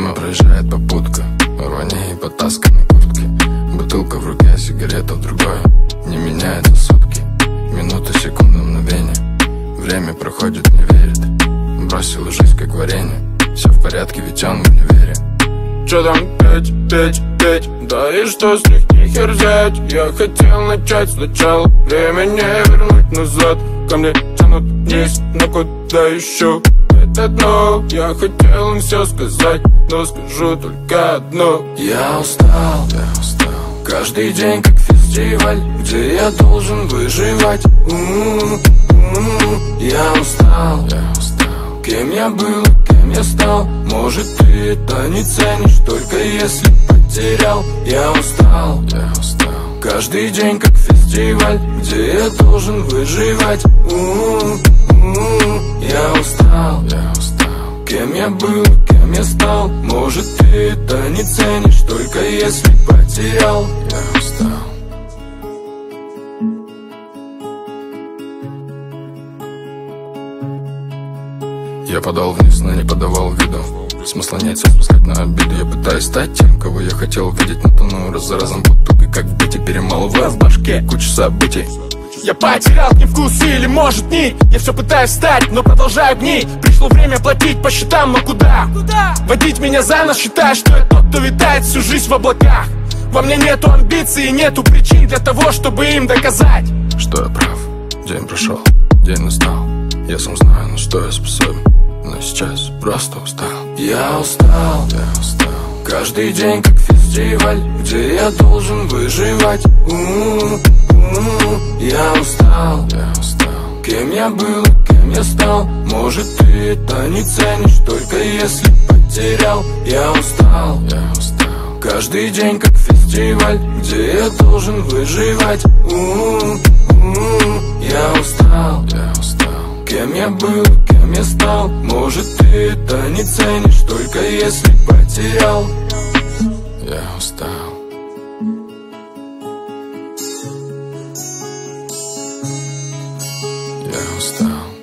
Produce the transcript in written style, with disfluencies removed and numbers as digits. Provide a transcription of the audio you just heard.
Мимо проезжает попутка, рвани и потасканы куртки. Бутылка в руке, сигарета в другой. Не меняется сутки, минуты, секунды, мгновения. Время проходит, не верит. Бросила жизнь как варенье. Все в порядке, ведь он в универе. Чё там петь? Да и что с них не херзять? Я хотел начать сначала, время не вернуть назад. Ко мне тянут вниз, но куда еще? Это дно, я хотел им все сказать, но скажу только одно. Я устал, каждый день как фестиваль, где я должен выживать. Я устал, кем я был, кем я стал. Может, ты это не ценишь, только если потерял. Я устал, каждый день как фестиваль, где я должен выживать. Я устал, кем я был, кем я стал. Может, ты это не ценишь, только если потерял. Я устал. Я подал вниз, но не подавал виду. Смысла нет все спускать на обиду. Я пытаюсь стать тем, кого я хотел видеть, но тону раз за разом под тупик, как быть. И перемалываю в башке кучу событий. Я потерял к ним вкус или может нить. Я все пытаюсь встать, но продолжаю гнить. Пришло время платить по счетам, но куда? Водить меня за нос, считая, что я тот, кто витает всю жизнь в облаках. Во мне нету амбиций и нету причин для того, чтобы им доказать, что я прав. День прошел, день настал. Я сам знаю, на что я способен, но сейчас просто устал. Я устал, каждый день как фестиваль, где я должен выживать. Я устал, кем я был, кем я стал. Может, ты это не ценишь, только если потерял. Я устал, каждый день как фестиваль, где я должен выживать. Я устал, кем я был, кем я стал. Может, ты это не ценишь, только если потерял. Я устал. Я устал.